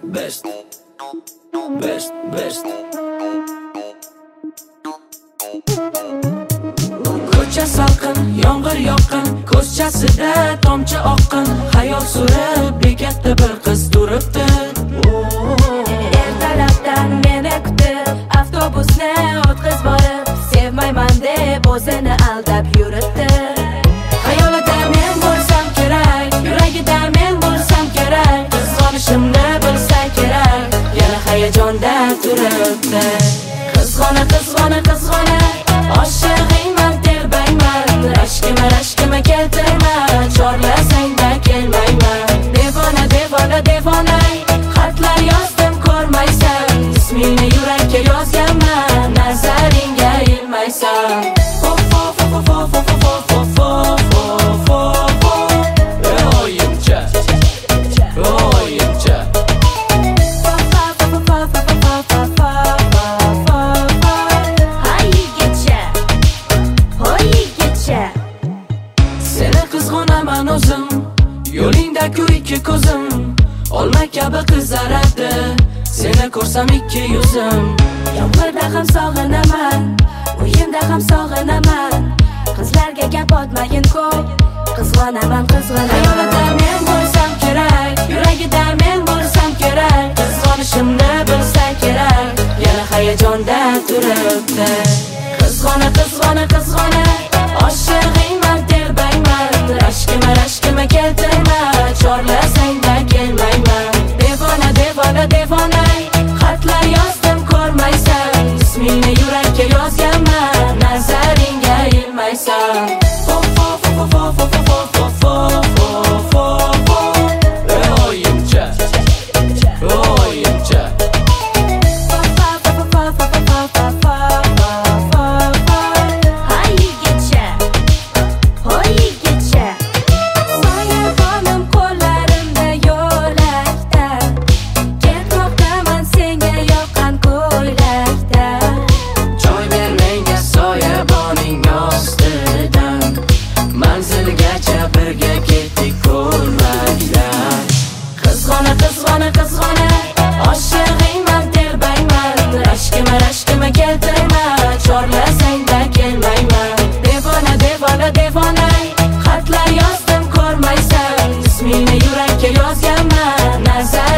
best, best, best. Ko'cha salqin, yomg'ir yoqqin, ko'zchasida tomchi oqqin. Xayol surib bekatda bir qiz turibdi. Ertalabdan meni kutib, avtobusni o'tqiz borib, sevmayman deb o'zini aldab yuribdi. Xayolida men bo'lsam kerak, yuragida men bo'lsam kerak. Qizg'onishimni bilsa kerak, yana hayajonda turibdi. Qizg'ona, qizg'ona, qizg'ona, oshig'ingman telbayman. Rashkima keltirma, chorlasang-da kelmayman. Devona, devona, devona, xatlar yozdim ko'rmaysan. Ismingni yurakka yozganman, nazaringga ilmaysan. Qizg'onaman o'zim, yo'lingda-ku ikki ko'zim. Olma kabi qizaradi, seni ko'rsam ikki yuzim. Yomg'irda ham sog'inaman, o'yinda ham sog'inaman. Qizlarga gap otmayin ko'p, qizg'onaman, qizg'onaman. Xayolida men bo'lsam kerak, yuragida men bo'lsam kerak. Qizg'onishimni bilsa kerak, yana hayajonda turibdi. Qizg'ona, qizg'ona, qizg'ona, oshig'ingman telbayman. Rashkima keltirma, chorlasang-da kelmayman. Devona, devona, devona, xatlar yozdim ko'rmaysan. Ismingni yurakka yozganman, nazaringga ilmaysan. Oyimcha, oyimcha. Manzilgacha birga ketdik ko'rmakdan. Qizg'ona, qizg'ona, qizg'ona, oshig'ingman telbayman. Rashkima keltirma, chorlasang-da kelmayman. Devona, devona, devona, xatlar yozdim ko'rmaysan. Ismingni yurakka yozganman, nazar